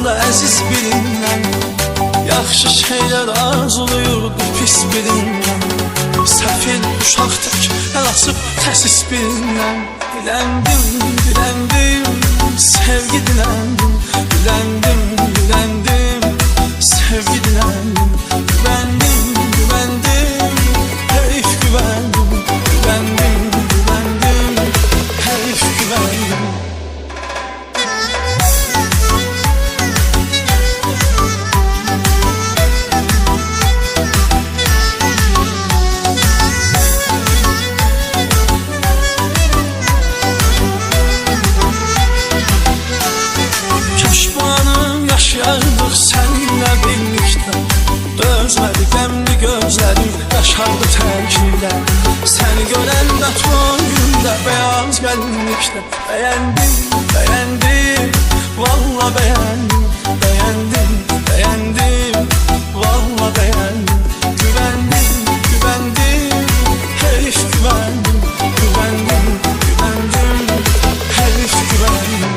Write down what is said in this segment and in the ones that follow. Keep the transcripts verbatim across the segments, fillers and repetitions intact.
yanında əziz birindən, yaxşı şeylər arzuluyurdu pis birindən. Səfil uşaq tək əl açıb təsis birindən. Diləndim, diləndim, sevgi diləndim. Diləndim, diləndim, sevgi diləndim. Güvəndim, güvəndim, heyf güvəndim. Güvəndim, güvəndim, heyf güvəndim. Yaşayardıq sənlə birlikdə, dözmədi qəmli gözlərim, yaşardı tərkində. Səni görəndə toyunda, beyaz gəlinlikdə. Bəyəndim, bəyəndim, valla bəyəndim. Bəyəndim, bəyəndim, valla bəyəndim. Güvəndim, güvəndim, heyf güvəndim. Güvəndim, güvəndim, heyf güvəndim.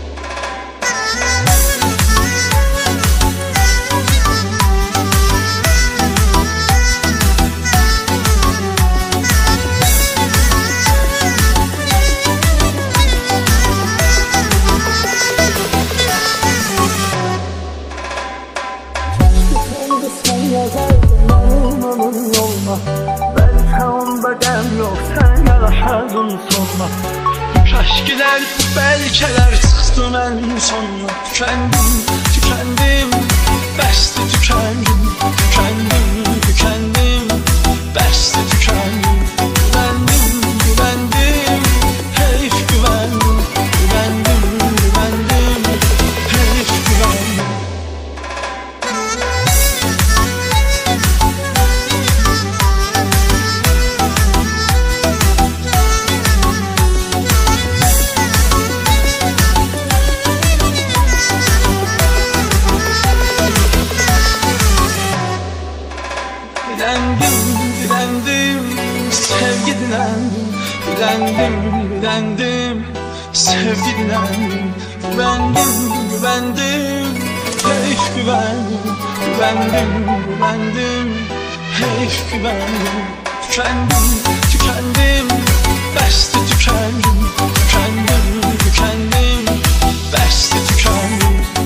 Belki onda qəm yox, sən yaraşardın sonuna. Kəşkilər, bəlkələr çıxdı mənim sonuna. Tükəndim, tükəndim, bəsdi tükəndim. Tükəndim, tükəndim, bəsdi tükəndim. Güvəndim, güvəndim, heyf güvəndim. Güvəndim, güvəndim, heyf güvəndim. Dilendim, dilendim, sevgi dilendim. Dilendim, dilendim, sevgi dilendim. Güvendim, güvendim, heyf güvendim. Güvendim, güvendim, heyf güvendim. Tükendim, tükendim, bəsdi tükendim. Tükendim, tükendim, bəsdi tükendim.